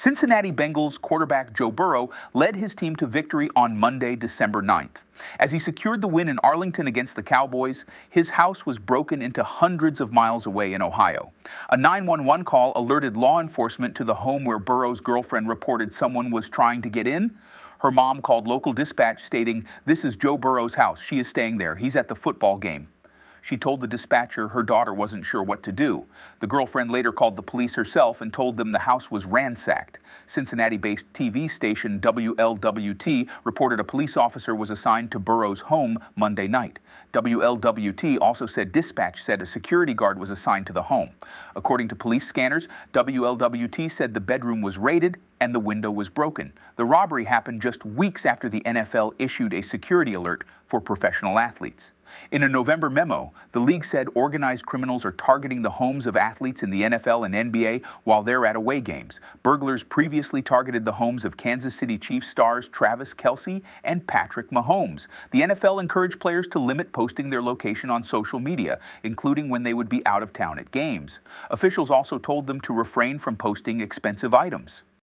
Cincinnati Bengals quarterback Joe Burrow led his team to victory on Monday, December 9th. As he secured the win in Arlington against the Cowboys, his house was broken into hundreds of miles away in Ohio. A 911 call alerted law enforcement to the home where Burrow's girlfriend reported someone was trying to get in. Her mom called local dispatch stating, "This is Joe Burrow's house. She is staying there. He's at the football game." She told the dispatcher her daughter wasn't sure what to do. The girlfriend later called the police herself and told them the house was ransacked. Cincinnati-based TV station WLWT reported a police officer was assigned to Burrow's home Monday night. WLWT also said dispatch said a security guard was assigned to the home. According to police scanners, WLWT said the bedroom was raided and the window was broken. The robbery happened just weeks after the NFL issued a security alert for professional athletes. In a November memo, the league said organized criminals are targeting the homes of athletes in the NFL and NBA while they're at away games. Burglars previously targeted the homes of Kansas City Chiefs stars Travis Kelce and Patrick Mahomes. The NFL encouraged players to limit posting their location on social media, including when they would be out of town at games. Officials also told them to refrain from posting expensive items.